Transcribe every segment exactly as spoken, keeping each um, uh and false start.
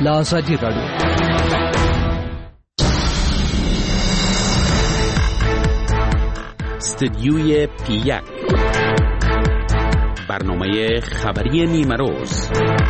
لآزادی رادیو. استدیوی پی یک، برنامه خبری نیمروز.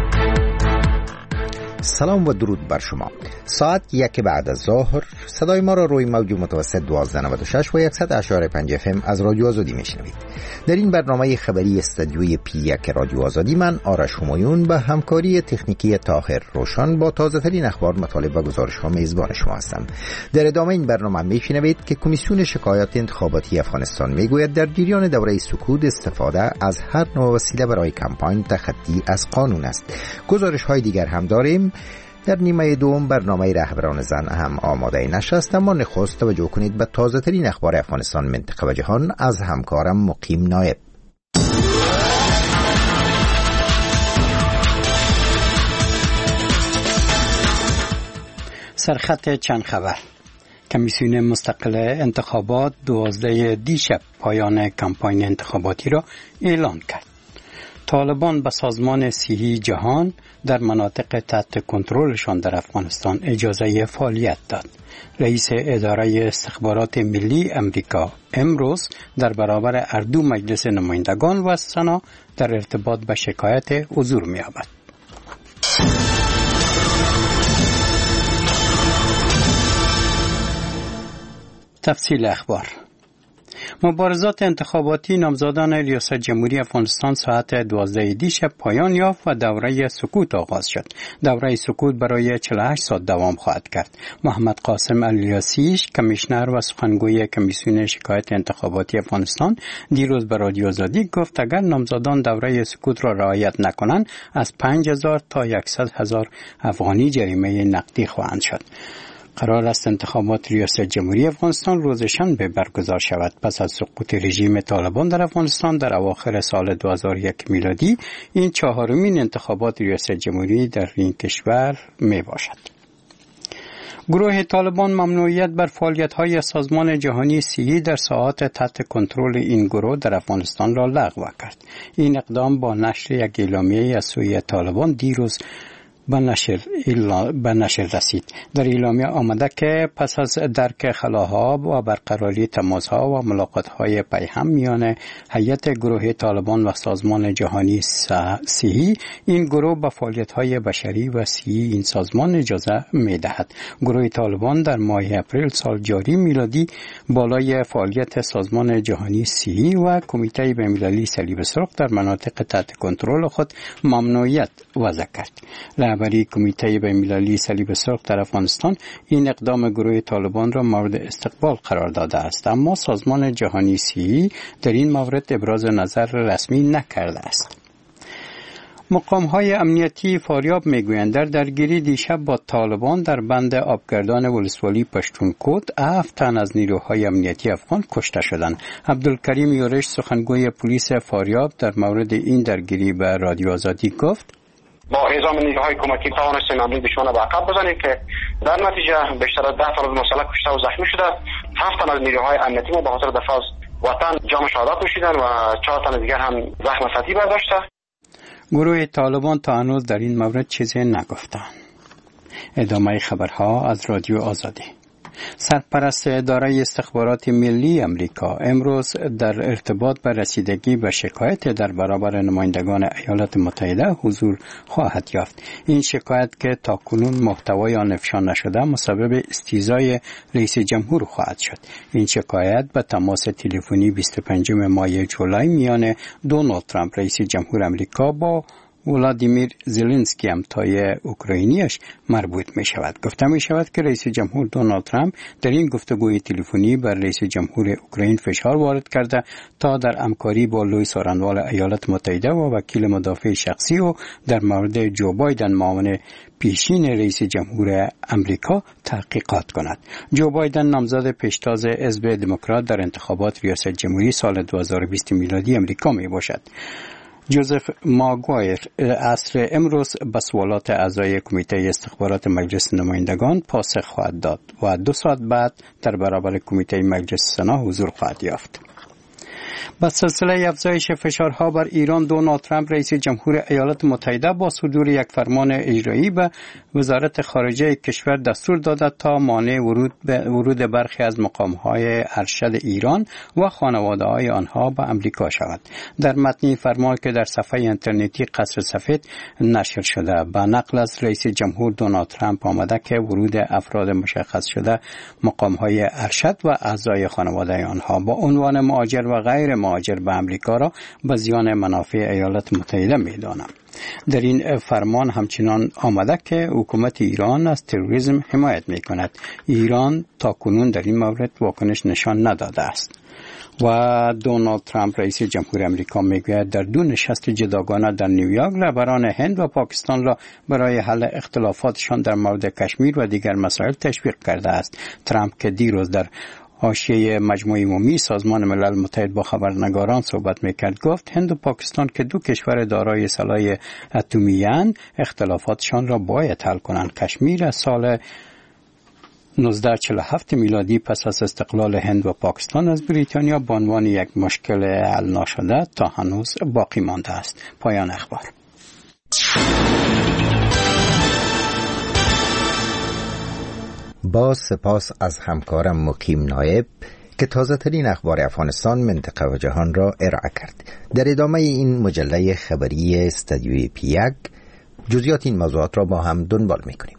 سلام و درود بر شما. ساعت یک بعد از ظهر صدای ما را روی موج متوسط دوازده نود و شش و صد و اشاره پنج اف ام از رادیو آزادی میشنوید. در این برنامه خبری استدیوی پی یک رادیو آزادی من آرش همایون به همکاری تکنیکی طاهر روشن با تازه ترین اخبار، مطالب و گزارش ها میزبان شما هستم. در ادامه این برنامه میشنوید که کمیسیون شکایات انتخاباتی افغانستان میگوید در جریان دوره سکوت استفاده از هر نوع وسیله برای کمپاین تخطی از قانون است. گزارش های دیگر هم داریم. در نیمه دوم برنامه رهبران زن هم آماده نشست، اما نخست توجه کنید به تازه ترین اخبار افغانستان، منطقه و جهان از همکارم مقیم نایب. سرخط چند خبر. کمیسیون مستقل انتخابات دوازده دیشب پایان کمپاین انتخاباتی را اعلان کرد. طالبان به سازمان صحی جهان در مناطق تحت کنترلشان در افغانستان اجازه فعالیت داد. رئیس اداره استخبارات ملی امریکا امروز در برابر اردو مجلس نمایندگان و سنا در ارتباط به شکایت حضور می‌یابد. تفصیل اخبار. مبارزات انتخاباتی نامزدان ریاست جمهوری افغانستان ساعت دوازده دیشب پایان یافت و دوره سکوت آغاز شد. دوره سکوت برای چهل و هشت ساعت دوام خواهد کرد. محمد قاسم الیاسیش، کمیشنر و سخنگوی کمیسیون شکایت انتخاباتی افغانستان، دیروز به رادیو آزادی گفت اگر نامزدان دوره سکوت را رعایت نکنند از پنج هزار تا صد هزار افغانی جریمه نقدی خواهند شد. قرار است انتخابات ریاست جمهوری افغانستان روز شنبه برگزار شود. پس از سقوط رژیم طالبان در افغانستان در اواخر سال دو هزار و یک میلادی، این چهارمین انتخابات ریاست جمهوری در این کشور می باشد. گروه طالبان ممنوعیت بر فعالیت‌های سازمان جهانی صحی در ساحات تحت کنترل این گروه در افغانستان را لغو کرد. این اقدام با نشر یک اعلامیه از سوی طالبان دیروز به نشر, به نشر رسید. در اعلامیه آمده که پس از درک خلاها و برقراری تماسها و ملاقاتهای پیهم میان هیئت گروه طالبان و سازمان جهانی صحی، این گروه به فعالیت‌های بشری و صحی این سازمان اجازه می‌دهد. گروه طالبان در ماه اپریل سال جاری میلادی بالای فعالیت سازمان جهانی صحی و کمیته بین‌المللی صلیب سرخ در مناطق تحت کنترل خود ممنوعیت وضع کرد. رهبری کمیته بین‌المللی صلیب سرخ در افغانستان این اقدام گروه طالبان را مورد استقبال قرار داده است، اما سازمان جهانی صحی در این مورد ابراز نظر رسمی نکرده است. مقام‌های امنیتی فاریاب می‌گویند در درگیری دیشب با طالبان در بند آبگردان ولسوالی پشتونکوت هفت تن از نیروهای امنیتی افغان کشته شدند. عبدالکریم یورش، سخنگوی پلیس فاریاب، در مورد این درگیری به رادیو آزادی گفت: با اعزام نیروهای کمکی توانستیم امنی دشمن را به عقب بزنیم که در نتیجه بیشتر از ده فرد مسلح کشته و زخمی شده. هفت تن از نیروهای امنیتی ما به خاطر دفاع از وطن جام شهادت نوشیدند و چهار تن دیگر هم زخم سطحی برداشته. گروه طالبان تا هنوز در این مورد چیزی نگفتند. ادامه خبرها از رادیو آزادی. سرپرست اداره استخبارات ملی امریکا امروز در ارتباط به رسیدگی به شکایت در برابر نمایندگان ایالات متحده حضور خواهد یافت. این شکایت که تاکنون محتوای آن افشا نشده مسبب استیضای رئیس جمهور خواهد شد. این شکایت به تماس تلفنی بیست و پنجم ماه جولای میان دونالد ترامپ رئیس جمهور امریکا با ولادیمیر زلنسکی همتای اوکراینیش مربوط می شود. گفته می شود که رئیس جمهور دونالد ترامپ در این گفتگوی تلفنی بر رئیس جمهور اوکراین فشار وارد کرده تا در همکاری با لوئیس آرنوال ایالات متحده و وکیل مدافع شخصی و در مورد جو بایدن معاون پیشین رئیس جمهور امریکا تحقیقات کند. جو بایدن نامزد پیشتاز حزب دموکرات در انتخابات ریاست جمهوری سال دو هزار و بیست میلادی امریکا می باشد. جوزف ماگوایر عصر امروز به سوالات اعضای کمیته استخبارات مجلس نمایندگان پاسخ خواهد داد و دو ساعت بعد در برابر کمیته مجلس سنا حضور خواهد یافت. با سلسله افزایش فشارها بر ایران، دونالد ترامپ رئیس جمهور ایالات متحده با صدور یک فرمان اجرایی به وزارت خارجه کشور دستور داده تا مانع ورود ورود برخی از مقام‌های ارشد ایران و خانواده‌های آنها به امریکا شود. در متن فرمان که در صفحه اینترنتی قصر سفید نشر شده، به نقل از رئیس جمهور دونالد ترامپ آمده که ورود افراد مشخص شده مقام‌های ارشد و اعضای خانواده آنها با عنوان مهاجر و غیر مهاجر به امریکا را به زیان منافع ایالات متحده می‌دانند. در این فرمان همچنان آمده که حکومت ایران از تروریسم حمایت می‌کند. ایران تاکنون در این مورد واکنش نشان نداده است. و دونالد ترامپ رئیس جمهور امریکا میگوید در دو نشست جداگانه در نیویورک رهبران هند و پاکستان را برای حل اختلافاتشان در مورد کشمیر و دیگر مسائل تشویق کرده است. ترامپ که دیروز در حاشیه مجمع عمومی سازمان ملل متحد با خبرنگاران صحبت میکرد، گفت هند و پاکستان که دو کشور دارای سلاح اتمی اند اختلافاتشان را باید حل کنند. کشمیر از سال نوزده چهل و هفت میلادی پس از استقلال هند و پاکستان از بریتانیا به عنوان یک مشکل حل نشده تا هنوز باقی مانده است. پایان اخبار. با سپاس از همکارم مقیم نایب که تازه ترین اخبار افغانستان، منطقه و جهان را ارائه کرد. در ادامه این مجله خبری استدیوی پی یک جزئیات این موضوعات را با هم دنبال می‌کنیم.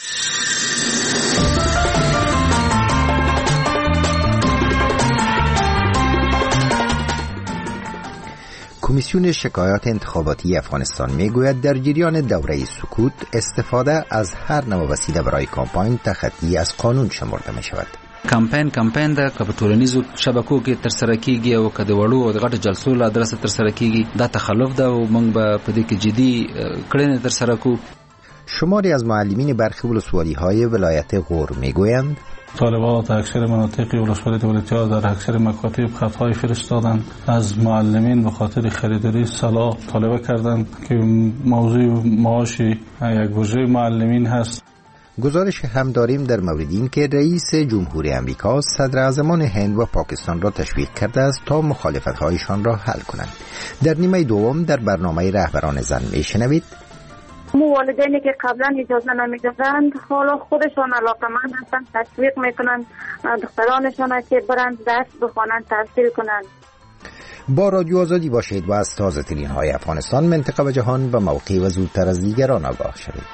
کمیسیون شکایات انتخاباتی افغانستان میگوید در جریان دوره سکوت استفاده از هر نوع وسیله برای کمپاین تخطی از قانون شمرده می شود. کمپاین کمپاین ده که په ټولنیزو شبکو کې ترسره کیږي او که د وړو او د غټو جلسو له ادرسه ترسره کیږي دا تخلف ده او موږ به په دې کې جدي کړنې ترسره کوو. شماری از معلمین برخی ولسوالی‌های ولایت غور میگویند طالبات اکثر مناطق ولسوالی دولتی‌ها در اکثر مکاتب خطهای فرستادند. از معلمین به خاطر خریداری سلاح طالبه کردند که موضوع معاش یک بودجه معلمین هست. گزارش هم داریم در مورد این که رئیس جمهوری امریکا صدر اعظمان هند و پاکستان را تشویق کرده است تا مخالفت‌هایشان را حل کنند. در نیمه دوم در برنامه رهبران زن میشنوید مو والدینی که قبلا اجازه نمیدادند حالا خودشان علاقمند هستند، تشویق میکنند دخترانشان که برند درس بخوانند، تحصیل کنند. با رادیو آزادی باشید و از تازه ترین های افغانستان، منطقه و جهان به موقع و زودتر از دیگران آگاه شوید.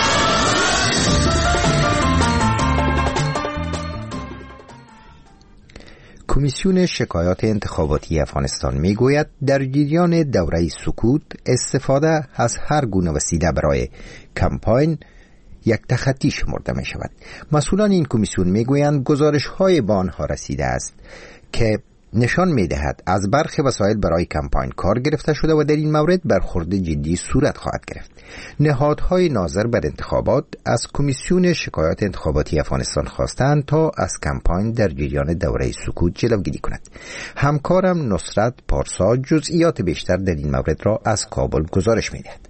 کمیسیون شکایات انتخاباتی افغانستان میگوید در جریان دوره سکوت استفاده از هر گونه وسیله برای کمپاین یک تخطی شمرده می شود. مسئولان این کمیسیون میگویند گزارش های به آنها رسیده است که نشان می دهد از برخی وسایل برای کمپاین کار گرفته شده و در این مورد برخورد جدی صورت خواهد گرفت. نهادهای ناظر بر انتخابات از کمیسیون شکایات انتخاباتی افغانستان خواستند تا از کمپاین در جریان دوره سکوت جلوگیری کند. همکارم نصرت پارسا جزئیات بیشتر در این مورد را از کابل گزارش می دهد.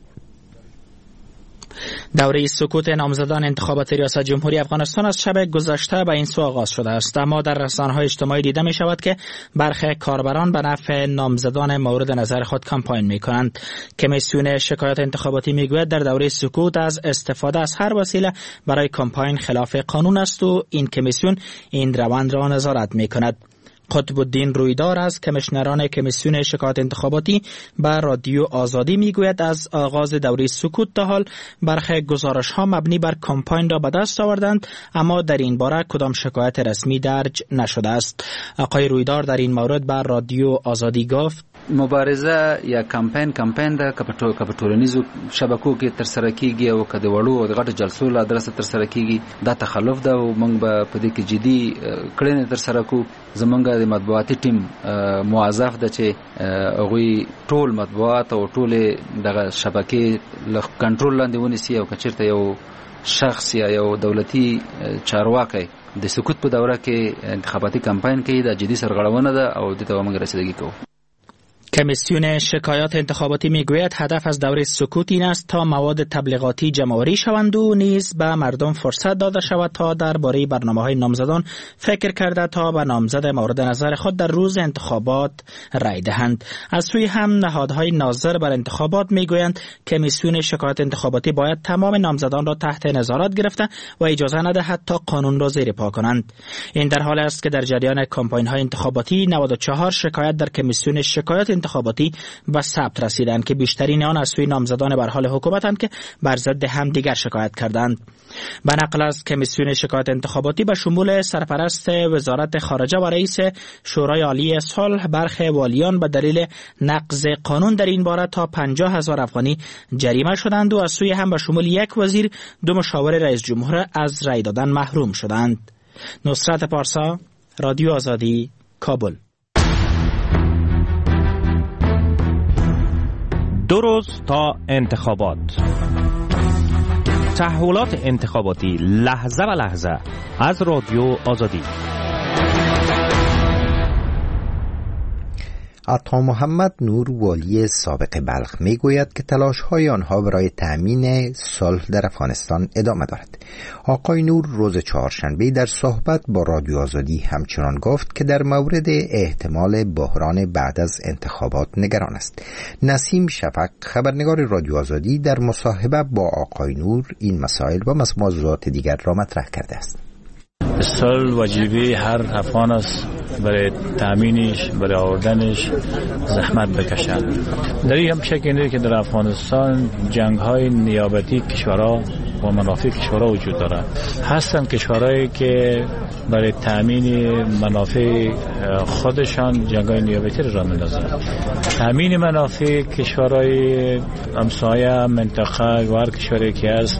دوره سکوت نامزدان انتخابات ریاست جمهوری افغانستان از شب گذشته به این سو آغاز شده است، اما در رسانه‌های اجتماعی دیده می شود که برخی کاربران به نفع نامزدان مورد نظر خود کمپاین می کنند. کمیسیون شکایات انتخاباتی می گوید در دوره سکوت از استفاده از هر وسیله برای کمپاین خلاف قانون است و این کمیسیون این روند را نظارت می کند. قطب الدین رویدار از کمیشنران کمیسیون شکایات انتخاباتی به رادیو آزادی میگوید از آغاز دوره سکوت تا حال برخی گزارش ها مبنی بر کمپاین را به دست آوردند، اما در این باره کدام شکایت رسمی درج نشده است. آقای رویدار در این مورد به رادیو آزادی گفت مبارزه یا کمپاین کمپاین ده که په ټولنیزو شبکو کې ترسره کیږي او که د وړو او د غټو جلسو له ادرسه ترسره کیږي دا تخلف ده او موږ به په دې کې جدي کړنې ترسره کوو. زمونږ د مطبوعاتي ټیم موظف ده چې هغوی ټول مطبوعات او ټولې دغه شبکې له کنټرول لاندې ونیسي او که چېرته یو شخص یا یو دولتي چارواکی د سکوت په دوره کې انتخاباتي کمپاین کوي دا جدي سرغړونه ده او دې ته موږ رسیدګي کوو. کمیسیون شکایات انتخاباتی میگوید هدف از دوره سکوت این است تا مواد تبلیغاتی جمع‌آوری شوند و نیز به مردم فرصت داده شود تا درباره برنامه‌های نامزدان فکر کرده تا به نامزد مورد نظر خود در روز انتخابات رای دهند. از سوی هم نهادهای ناظر بر انتخابات میگویند کمیسیون شکایات انتخاباتی باید تمام نامزدان را تحت نظارت گرفته و اجازه ندهد تا قانون را زیر پا کنند. این در حالی است که در جریان کمپاین‌های انتخاباتی نود و چهار شکایت در کمیسیون شکایات انتخاباتی به ثبت رسیدند که بیشترین آن از سوی نامزدان بر حال حکومتند که بر ضد هم دیگر شکایت کردند. به نقل از کمیسیون شکایات انتخاباتی به شمول سرپرست وزارت خارجه و رئیس شورای عالی صلح برخی والیان به دلیل نقض قانون در این باره تا پنجاه هزار افغانی جریمه شدند و از سوی هم به شمول یک وزیر دو مشاور رئیس جمهور از رای دادن محروم شدند. نصرت پارسا، رادیو آزادی، کابل. دو روز تا انتخابات. تحولات انتخاباتی لحظه به لحظه از رادیو آزادی. عطا محمد نور والی سابق بلخ می گوید که تلاش های آنها برای تأمین صلح در افغانستان ادامه دارد. آقای نور روز چهارشنبه در صحبت با رادیو آزادی همچنان گفت که در مورد احتمال بحران بعد از انتخابات نگران است. نسیم شفق خبرنگار رادیو آزادی در مصاحبه با آقای نور این مسائل و موضوعات دیگر را مطرح کرده است. صلح واجبی هر افغان است برای تامینش، برای آوردنش زحمت بکشند. در این هم شک نیست که در افغانستان جنگ های نیابتی کشورها و منافع کشورها وجود دارد. هستند کشورهایی که برای تامین منافع خودشان جنگ های نیابتی را می‌اندازند. تامین منافع کشورهای همسایه منطقه و هر کشوری که است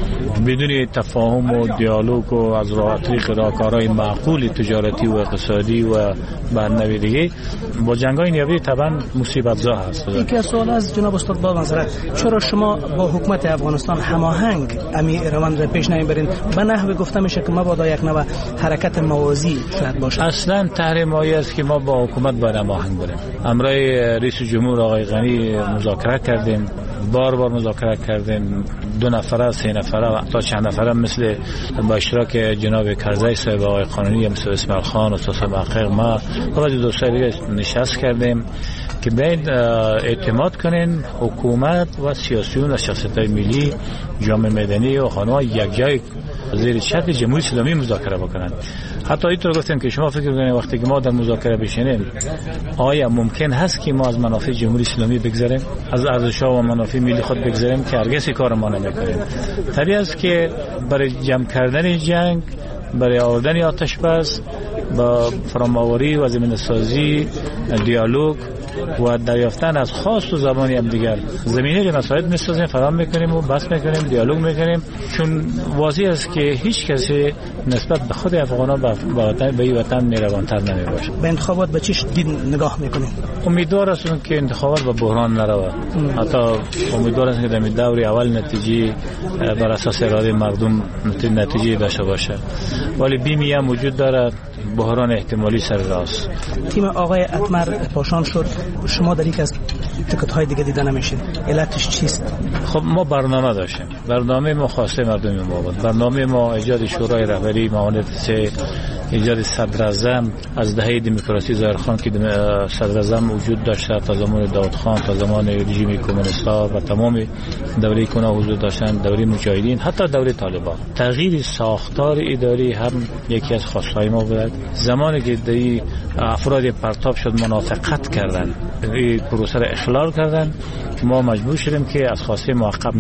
بدون تفاهم و دیالوگ و از راه طریق راهکارهای معقول تجارتی و اقتصادی و برنامه دیگه با جنگ‌های نیابتی طبعا مصیبت زا هست. یکی از سوال از جناب استاد با نظرت، چرا شما با حکومت افغانستان هماهنگ امی روند را پیش نمیبرین؟ به نحوی گفته میشه که مبادا یک نوع حرکت موازی شاید باشه. اصلا تحریمایی است که ما با حکومت باید هماهنگ بریم. امروز رئیس جمهور آقای غنی مذاکره کردیم، بار بار مذاکره کردیم، دو نفره سه نفره تا چند نفره مثل با اشتراک جناب کرزی صاحب آقای قانونی مثل اسماعیل خان و استاد محقق ما و دوستای دیگه نشست کردیم که باید اعتماد کنین حکومت و سیاسیون و شخصیت‌های ملی جامعه مدنی و خانواها یک جای زیر چتر جمهوری اسلامی مذاکره بکنند. حتی اینطور گفتیم که شما فکر کنید وقتی که ما در مذاکره بشینیم آیا ممکن هست که ما از منافع جمهوری اسلامی بگذریم، از ارزش‌ها و منافع ملی خود بگذریم؟ که هرگز کار ما نمی‌کنیم. طبیعی است که برای جمع کردن جنگ، برای آوردن آتش بس، با فرام‌آوری و زمینه‌سازی، دیالوگ و دریافتن از خواست و زبانی هم دیگر زمینه مساعد می‌سازیم، فراهم می‌کنیم و بحث می‌کنیم، دیالوگ می‌کنیم، چون واضح است که هیچ کسی نسبت به خود افغان‌ها به وطن به این وطن مهربان‌تر نمی‌باشه. به انتخابات به چه دید نگاه می‌کنیم؟ امیدوار هستم که انتخابات به بحران نرود. حتی امیدوار هستم که در دور اول نتیجه بر اساس اراده مردم نتیجه داشته باشه. ولی بیمی هم وجود دارد، بحران احتمالی سر راست. تیم آقای اتمر پاشان شد، شما در یک از تیکت‌های دیگه دیده نمیشین، علتش چیست؟ خب ما برنامه داشتیم، برنامه ما خواسته مردم ما بود، برنامه ما ایجاد شورای رهبری معاونت سه، ایجاد صدراعظم از دهه دموکراسی ظاهرخان که صدراعظم وجود داشته تا زمان داود خان، تا زمان رژیم کمونیست‌ها و تمام دوره کنا وجود داشتن، دوره مجاهدین، حتی دوره طالبان. تغییر ساختار اداری هم یکی از خواست‌های ما بود. زمانی که دی افراد پرتاب شد منافقت کردن، این پروسه را اخلال کردن، ما مجبور شدیم که از خواسته معقب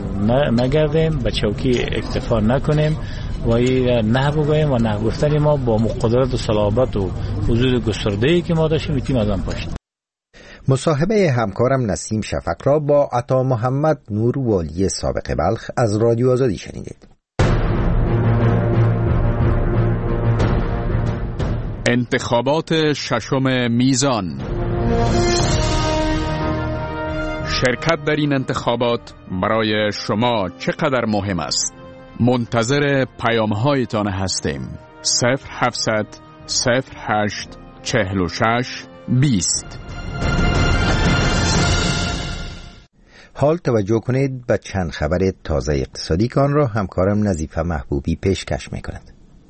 نگردیم، به چوکی اکتفا نکنیم و این نه بگوییم و نه گفتن ما با قدرت و صلابت و وجود گسترده‌ای که ما داشتیم میتونیم از آن پاشیم. مصاحبه همکارم نسیم شفق را با عطا محمد نور والی سابق بلخ از رادیو آزادی شنیدید. انتخابات ششم میزان. شرکت در این انتخابات برای شما چقدر مهم است؟ منتظر پیام‌هایتان هستیم. صفر هفتصد صفر هشت چهل و شش بیست. حال توجه کنید به چند خبر تازه اقتصادی که آن را همکارم نظیفه محبوبی پیشکش می‌کند.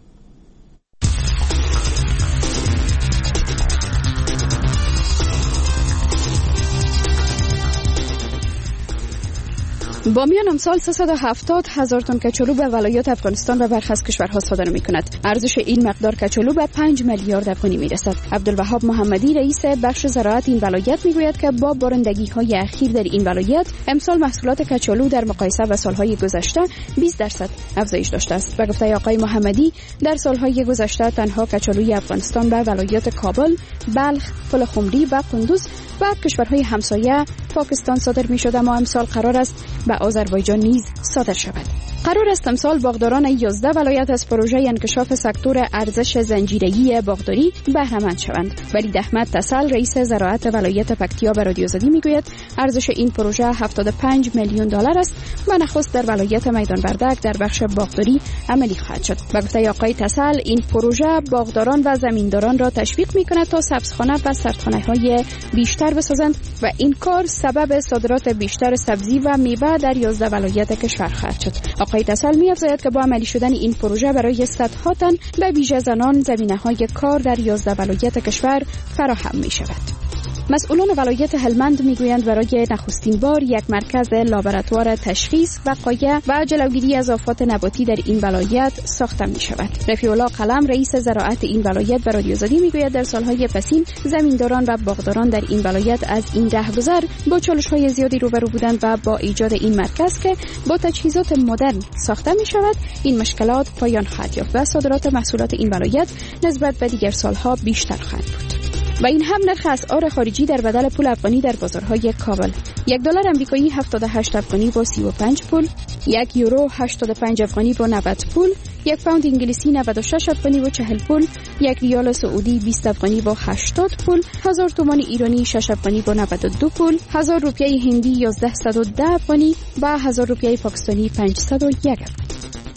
بامیان امسال سیصد و هفتاد هزار تن کچالو به ولایات افغانستان و برخی از کشورها صادر می‌کند. ارزش این مقدار کچالو به پنج میلیارد افغانی میرسد. عبدالوهاب محمدی رئیس بخش زراعت این ولایت میگوید که با بارندگی‌های اخیر در این ولایت امسال محصولات کچالو در مقایسه با سال‌های گذشته بیست درصد افزایش داشته است. به گفته آقای محمدی در سال‌های گذشته تنها کچالوی افغانستان به ولایات کابل، بلخ، پلخمری و قندوز و کشورهای همسایه پاکستان صادر می‌شد، اما امسال قرار است به آذربایجان نیز صادر شود. قرار است امسال باغداران یازده ولایت از پروژه انکشاف سکتور ارزش زنجیره‌ای باغداری بهره مند شوند. ولید احمد تسل رئیس زراعت ولایت پکتیا به رادیو زدی میگوید ارزش این پروژه هفتاد و پنج میلیون دلار است و نخست در ولایت میدان وردک در بخش باغداری عملی خواهد شد. به گفته آقای تسل این پروژه باغداران و زمینداران را تشویق می‌کند تا سبزخانه و سردخانه‌های بیشتر بسازند و این کار سبب صادرات بیشتر سبزی و میوه در یازده ولایت کشور خواهد شد. آقای تسل می‌افزاید که با عملی شدن این پروژه برای صدها تن به ویژه زنان زمینه‌های کار در یازده ولایت کشور فراهم می‌شود. مسئولان ولایت هلمند میگویند برای نخستین بار یک مرکز لابراتوار تشخیص وقایع و جلوگیری از آفات نباتی در این ولایت ساخته می شود. رفیع الله قلم رئیس زراعت این ولایت به رادیو زدی میگوید در سالهای پسین زمینداران و باغداران در این ولایت از این رهگذر با چالش‌های زیادی روبرو بودند و با ایجاد این مرکز که با تجهیزات مدرن ساخته می شود این مشکلات پایان خواهد یافت و صادرات محصولات این ولایت نسبت به دیگر سالها بیشتر خواهد بود. و این هم نرخ اسعار خارجی در بدل پول افغانی در بازارهای کابل. یک دلار آمریکایی هفتاد و هشت افغانی با سی و پنج پول، یک یورو هشتاد و پنج افغانی با نود پول، یک پوند انگلیسی نود و شش افغانی با چهل پول، یک ریال سعودی بیست افغانی با هشتاد پول، هزار تومان ایرانی شش افغانی با نود و دو پول، هزار روپیه هندی یازده صد و ده افغانی و هزار روپیه پاکستانی پانصد و یک افغانی.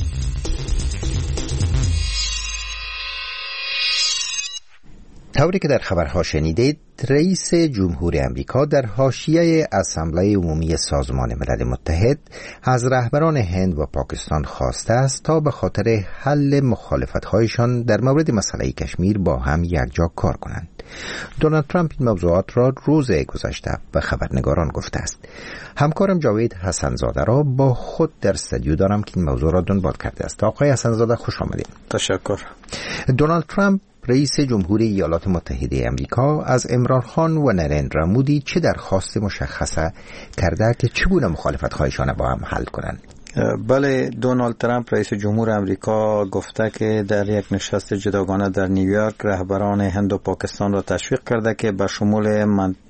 طوری که در خبرها شنیدید، رئیس جمهور امریکا در حاشیه اسمبلی عمومی سازمان ملل متحد از رهبران هند و پاکستان خواسته است تا به خاطر حل مخالفت‌هایشان در مورد مسئله کشمیر با هم یکجا کار کنند. دونالد ترامپ این موضوعات را روز گذشته به خبرنگاران گفته است. همکارم جاوید حسن‌زاده را با خود در استودیو دارم که این موضوع را دنبال کرده است. آقای حسن‌زاده خوش آمدید. تشکر. دونالد ترامپ رئیس جمهوری ایالات متحده آمریکا از عمران خان و نریندرا مودی چه درخواست مشخصه کرده که چگونه مخالفت‌هایشان با هم حل کنند؟ بله، دونالد ترامپ رئیس جمهور امریکا گفته که در یک نشست جداگانه در نیویورک رهبران هند و پاکستان را تشویق کرده که به شمول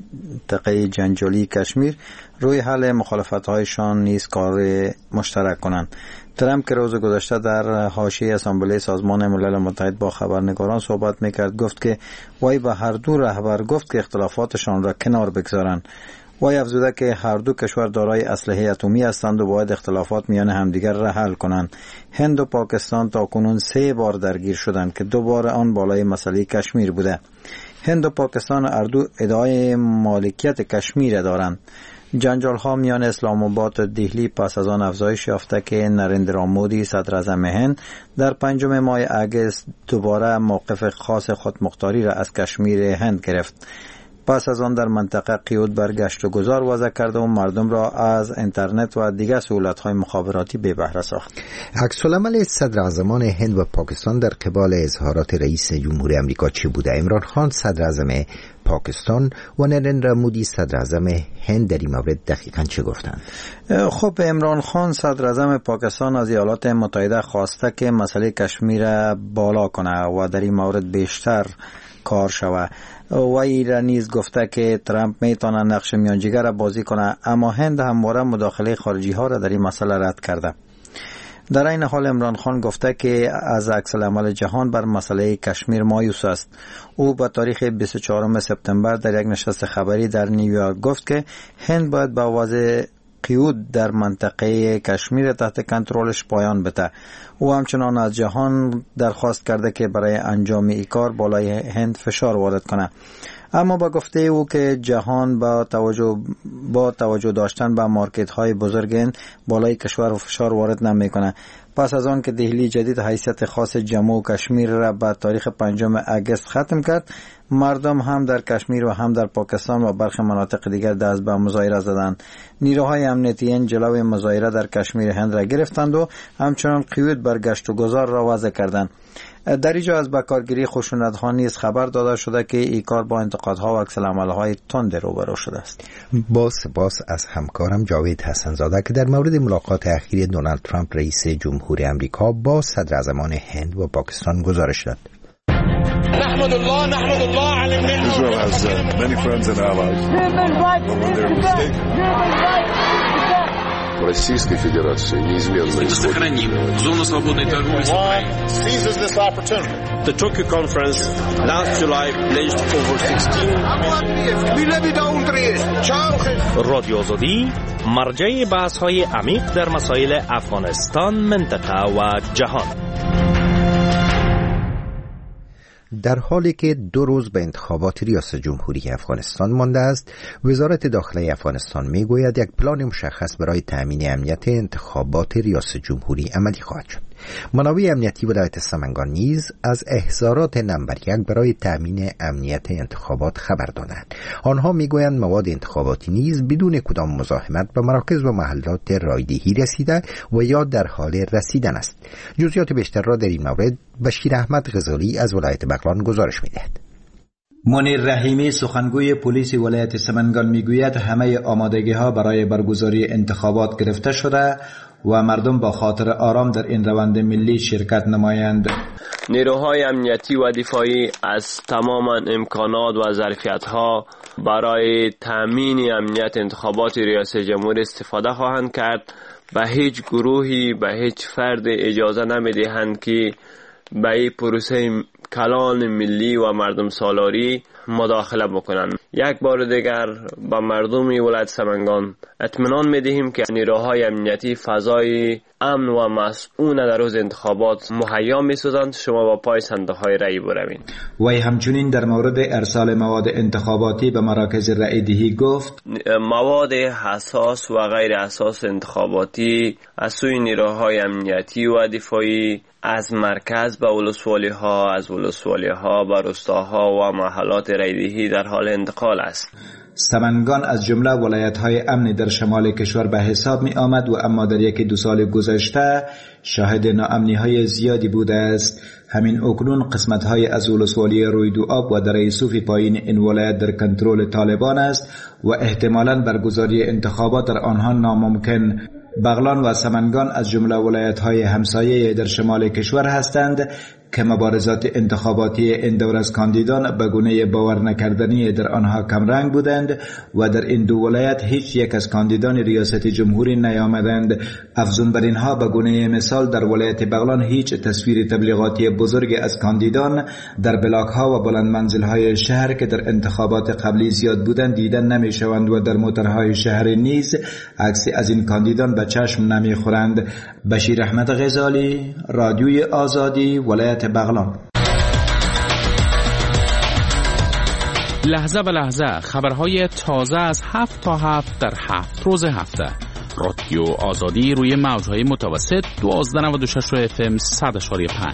منطقه جنجالی کشمیر روی حل مخالفت‌هایشان نیز کار مشترک کنند. ترامپ که روز گذشته در حاشیه اسامبله سازمان ملل متحد با خبرنگاران صحبت میکرد گفت که وی به هر دو رهبر گفت که اختلافاتشان را کنار بگذارند. وی افزوده که هر دو کشور دارای اسلحه اتمی هستند و باید اختلافات میان همدیگر را حل کنند. هند و پاکستان تاکنون سه بار درگیر شدند که دو بار آن بالای مسئله کشمیر بوده. هند و پاکستان هر دو ادعای مالکیت کشمیر دارند. جنجال ها میان اسلام آباد و دهلی پس از آن افزایش یافته که نریندرا مودی صدر اعظم هند در پنجم ماه اگست دوباره موقف خاص خودمختاری را از کشمیر هند گرفت. پس از آن در منطقه قیود بر گشت و گذار وضع کرده و مردم را از اینترنت و دیگر سهولت‌های مخابراتی بی بهره ساخت. عکس العمل صدر اعظمان هند و پاکستان در قبال اظهارات رئیس جمهور امریکا چه بوده؟ عمران خان صدر اعظم پاکستان و نریندرا مودی صدر اعظم هند در این مورد دقیقاً چه گفتند؟ خب، عمران خان صدر اعظم پاکستان از ایالات متحده خواسته که مسئله کشمیر بالا کنه و در این مورد بیشتر کار شود. و ایران نیز گفته که ترامپ میتونه نقش میانجیگر را بازی کنه، اما هند همواره مداخله خارجی ها را در این مسئله رد کرده. در این حال عمران خان گفته که از عکس العمل جهان بر مسئله کشمیر مایوس است. او به تاریخ بیست و چهارم سپتامبر در یک نشست خبری در نیویورک گفت که هند باید با وضع قیود در منطقه کشمیر تحت کنترلش پایان بده. او همچنان از جهان درخواست کرده که برای انجام این کار بالای هند فشار وارد کنه. اما با گفته او که جهان با توجه با توجه داشتن به مارکت های بزرگ بالای کشور و فشار وارد نمیکنه. پس از آن که دهلی جدید حیثیت خاص جموں و کشمیر را به تاریخ پنجم اگست ختم کرد، مردم هم در کشمیر و هم در پاکستان و برخی مناطق دیگر دست به مظاهره زدند. نیروهای امنیتی جلوی مظاهره در کشمیر هند را گرفتند و همچنان قیود بر گشت و گذار را وضع کردند. در اینجا از بکارگیری خشونت‌ها نیز خبر داده شده که این کار با انتقادها و عکس‌العمل‌های تند روبرو شده است. با سپاس از همکارم جاوید حسن‌زاده که در مورد ملاقات اخیر دونالد ترامپ رئیس جمهوری آمریکا با صدراعظمان هند و پاکستان گزارش داد. نحمد الله نحمد الله علی النعمة. Israel has uh, many friends and allies. When they're mistaken. Российской Федерации неизменно сохраним зону свободной торговли с Украиной. Seizes this opportunity. The Tokyo conference last July pledged over sixteen رادیو آزادی مرجع بحث‌های عمیق در مسائل افغانستان، منطقه و جهان. در حالی که دو روز به انتخابات ریاست جمهوری افغانستان مانده است، وزارت داخله افغانستان میگوید یک پلان مشخص برای تامین امنیت انتخابات ریاست جمهوری عملی خواهد شد. منابع امنیتی ولایت سمنگان نیز از احضارات نمبر یک برای تامین امنیت انتخابات خبر دادند. آنها میگویند مواد انتخاباتی نیز بدون کدام مزاحمت به مراکز و محلات رایدهی رسیده و یا در حال رسیدن است. جزئیات بیشتر را در این مورد بشیر احمد غزالی از ولایت بغلان گزارش می‌دهد. منیر رحیمی سخنگوی پلیس ولایت سمنگان میگوید همه آمادگی‌ها برای برگزاری انتخابات گرفته شده و مردم با خاطر آرام در این روند ملی شرکت نمایند. نیروهای امنیتی و دفاعی از تمام امکانات و ظرفیت‌ها برای تامین امنیت انتخابات ریاست جمهوری استفاده خواهند کرد. به هیچ گروهی، به هیچ فرد اجازه نمی‌دهند که به این پروسه کلان ملی و مردم سالاری مداخله بکنند. یک بار دیگر به مردم ولایت سمنگان اطمینان میدهیم که نیروهای امنیتی فضای امن و مسئول در روز انتخابات مهیا میسازند. شما با پای صندوق‌های رأی بروید. وی همچنین در مورد ارسال مواد انتخاباتی به مراکز رأی دهی گفت مواد حساس و غیر حساس انتخاباتی از سوی نیروهای امنیتی و دفاعی از مرکز به ولسوالی ها، از ولسوالی ها به روستاها و محلات رایدهی در حال انتقال است. سمنگان از جمله ولایت‌های امن در شمال کشور به حساب می آمد و اما در یکی دو سال گذشته شاهد ناامنی‌های زیادی بوده است. همین اکنون قسمت‌های از ولسوالی رویدوآب و دره صوفی پایین این ولایت در کنترل طالبان است و احتمالاً برگزاری انتخابات در آنها ناممکن. بغلان و سمنگان از جمله ولایت‌های همسایه در شمال کشور هستند که مبارزات انتخاباتی این دور از کاندیدان به گونه باور نکردنی در آنها کمرنگ بودند و در این دو ولایت هیچ یک از کاندیدان ریاست جمهوری نیامدند. افزون بر اینها به گونه مثال در ولایت بغلان هیچ تصویر تبلیغاتی بزرگ از کاندیدان در بلاک‌ها و بلند منزل‌های شهر که در انتخابات قبلی زیاد بودند دیدن نمی‌شوند و در موترهای شهر نیز عکسی از این کاندیدان به چشم نمی‌خورند. بشیر احمد غزالی، رادیوی آزادی، ولایت بغلان. لحظه به لحظه خبرهای تازه از هفت تا هفت در هفت روز هفته. رادیو آزادی روی موجهای متوسط دوازده نود و شش اف ام صد اشاری پنج.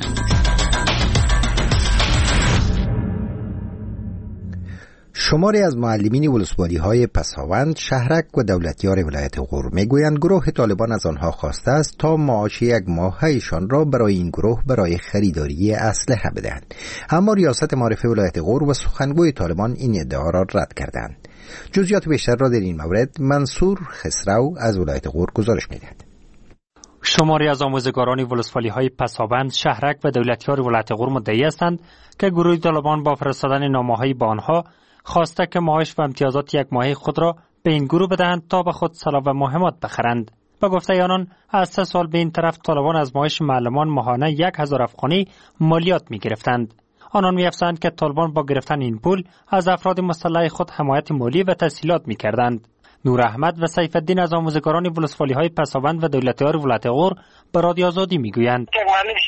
شماری از معلمین ولسوالی‌های پساوند، شهرک و دولتیار ولایت غور میگویند گروه طالبان از آنها خواسته است تا معاش یک ماه ایشان را برای این گروه برای خریداری اسلحه بدهند، اما ریاست معرفه ولایت غور و سخنگوی طالبان این ادعا را رد کردند. جزئیات بیشتر را در این مورد منصور خسرو از ولایت غور گزارش می‌دهد. شماری از آموزگاران ولسوالی‌های پساوند، شهرک و دولتیار ولایت غور مدعی هستند که گروه طالبان با فرستادن نامه‌های به آنها خواسته که معاش و امتیازات یک ماهه خود را به این گروه بدهند تا به خود سلاح و مهمات بخرند. به گفته آنان از سه سال به این طرف طالبان از معاش معلمان ماهانه یک هزار افغانی مالیات می گرفتند. آنان می افزایند که طالبان با گرفتن این پول از افراد مسلح خود حمایت مالی و تسهیلات می کردند. نور احمد و سیف الدین از آموزگاران ولسوالی‌های پساوند و دولتیار ولایت غور به رادیو آزادی میگویند یک معلم شش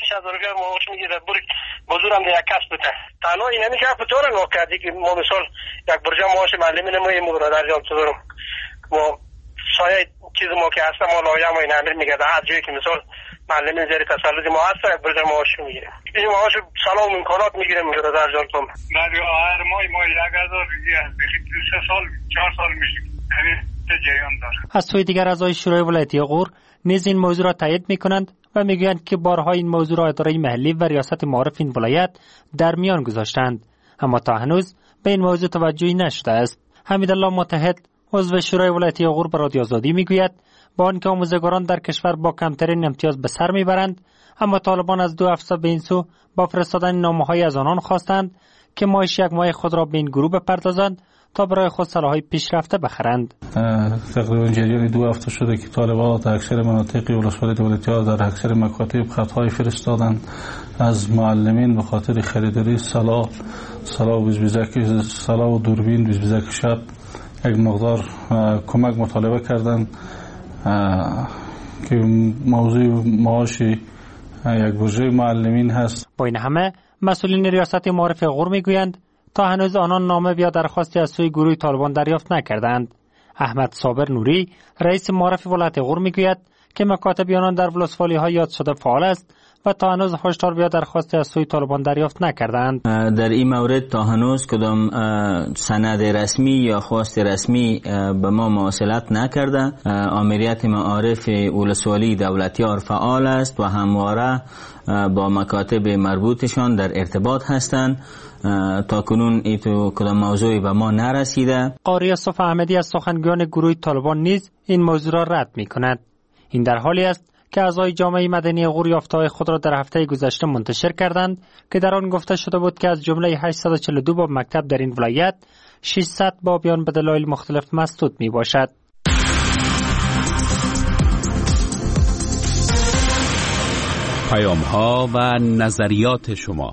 هزار روپیه معاش میگیره بری بزرگم در یک کسب بده. تنها این همیشه به طور نوکردی که ما مثال یک برجا معاش معلمی نماییم برادر جان صدرم ما سایه چیز ما که هست ما لایه ما این امیر میگه هر جایی که مثال معلمی زیر تسلط ما هست یک برجا معاش میگیره. این معاش سلام و امکانات میگیره برادر جان کم. بعد هر ماه ما یک هزار روپیه بخیر سه سال چهار سال میشه. همین جریان داره. از سوی دیگر اعضای شورای ولایتی غور نیز این موضوع را تایید میکنند و میگویند که بارها این موضوع را اداره محلی و ریاست معارف این ولایت در میان گذاشتند، اما تا هنوز به این موضوع توجهی نشده است. حمیدالله متحد عضو شورای ولایتی غور به رادیو آزادی میگوید با آنکه آموزگاران در کشور با کمترین امتیاز به سر میبرند، اما طالبان از دو هفته به این سو با فرستادن نامه‌های از آنان خواستند که معاش یک ماه خود را به این گروه بپردازند تا برای خود سلاح‌های پیشرفته بخرند. تقریبا جریان دو هفته شده که طالبان در اکثر مناطق ولسوالی ولایت‌ها در اکثر مکاتب خط‌های فرستادند از معلمین به خاطر خریداری سلاح سلاح و بیزبیزک سلاح و دوربین بیزبیزک شب یک مقدار کمک مطالبه کردند که موضوع معاش یک بودجه معلمین هست. با این همه مسئولین ریاست معارف غور میگویند تا هنوز آنان نامه یا درخواستی از سوی گروه طالبان دریافت نکردند. احمد صابر نوری رئیس معارف ولایت غور میگوید که مکاتب آنان در ولسوالی‌ها یاد شده فعال است و تا هنوز هشدار یا درخواستی از سوی طالبان دریافت نکردند. در این مورد تا هنوز کدام سند رسمی یا خواست رسمی به ما مواصلت نکرده. آمریت معارف ولسوالی دولتیار فعال است و همواره با مکاتب مربوطشان در ارتباط هستند. تا کنون ایتو کدام موضوعی به ما نرسیده. قاری یوسف احمدی از سخنگویان گروه طالبان نیز این موضوع را رد می کند. این در حالی است که اعضای جامعه مدنی غور یافته‌های خود را در هفته گذشته منتشر کردند که در آن گفته شده بود که از جمله هشتصد و چهل و دو باب مکتب در این ولایت ششصد بابیان به دلایل مختلف مسدود می باشد. پیام‌ها و نظریات شما.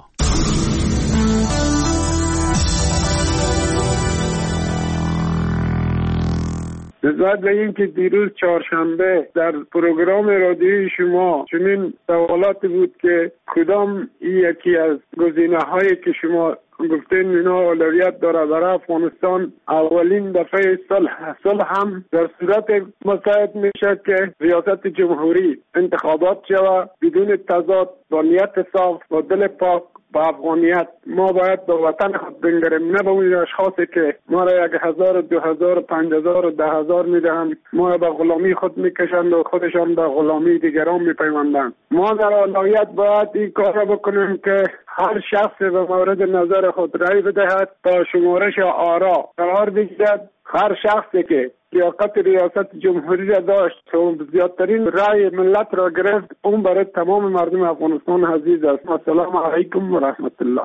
نسبت به این که دیروز چهارشنبه در پروگرام رادیویی شما چنین سوالاتی بود که کدام یکی از گزینه‌هایی که شما گفتین اینا اولویت داره برای افغانستان، اولین دفعه صلح صلح هم در صورت مساعد میشه که ریاست جمهوری انتخابات شود بدون تضاد، با نیت صاف و دل پاک با افغانیت. ما باید به وطن خود بنگریم، نه به اون اشخاصی که ما را یک هزار، دو هزار، پنج هزار و ده هزار میدهند، ما به غلامی خود میکشند و خودشان به غلامی دیگران میپیوندند. ما در اولویت باید این کار را بکنیم که هر شخص به مورد نظر خود رأی بدهد تا شمارش آرا قرار بگیرد. هر شخصی که لیاقت ریاست جمهوری را داشت و زیادترین رأی ملت را گرفت، اون برای تمام مردم افغانستان عزیز است. السلام علیکم و رحمت الله.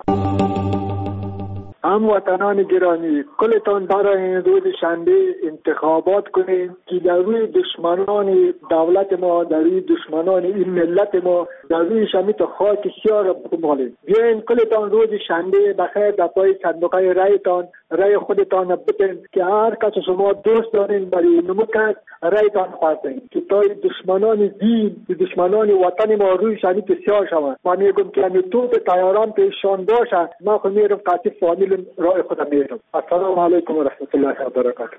هموطنان گرامی، کلتان برای این روز شنبه انتخابات کنیم که در روی دشمنان دولت ما، در روی دشمنان این ملت ما، در روی شمی تا خاک سیاه را بمالیم. بیاین کلتان روز شنبه بخیر در پای صندوق رایتان رای خودتان بتین که هر کس شما دوست دارین برای نمکت رایتان پرتین که تا دشمنان دین، دشمنان وطن ما روی شمی تا سیاه شود. من میگم که همین توپ تیاران پیشان باشه، ما خود میرم قاطی فامیل رای خودم میرم. السلام علیکم و رحمت الله و برکاته.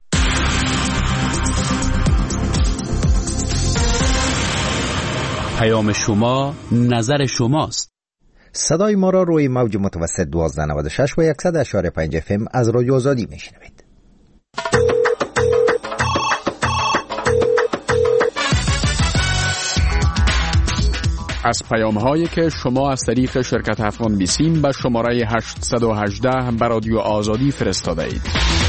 پیام شما نظر شماست. صدای ما را روی موج متوسط دوازده نود و شش و صد و اشاره پنج اف ام از رادیو آزادی میشنوید. از پیام هایی که شما از طریق شرکت افغان بیسیم به شماره هشتصد و هجده به رادیو آزادی فرستاده اید.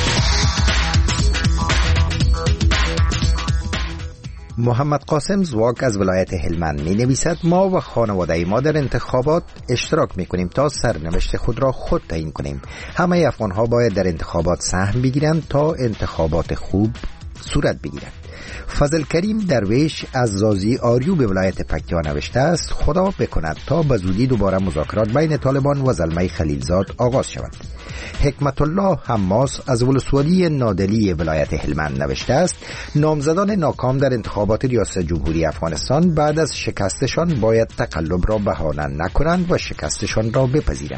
محمد قاسم زواک از ولایت هلمند می نویسد: ما و خانواده ما در انتخابات اشتراک می کنیم تا سرنوشت خود را خود تعیین کنیم. همه افغان ها باید در انتخابات سهم بگیرند تا انتخابات خوب صورت بگیرد. فضل کریم درویش از زازی آریو به ولایت پکتیا نوشته است خدا بکند تا به زودی دوباره مذاکرات بین طالبان و زلمه خلیلزاد آغاز شود. حکمت الله حماس از ولسوالی نادلی ولایت هلمند نوشته است نامزدان ناکام در انتخابات ریاست جمهوری افغانستان بعد از شکستشان باید تقلب را بهانه نکنند و شکستشان را بپذیرند.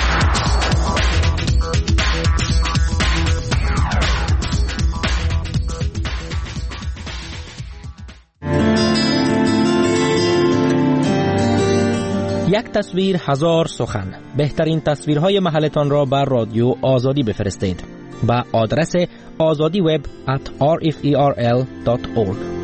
یک تصویر هزار سخن. بهترین تصویرهای محلتان را بر رادیو آزادی بفرستید. با آدرس آزادی وب ات آر اف ای آر ال دات اورگ.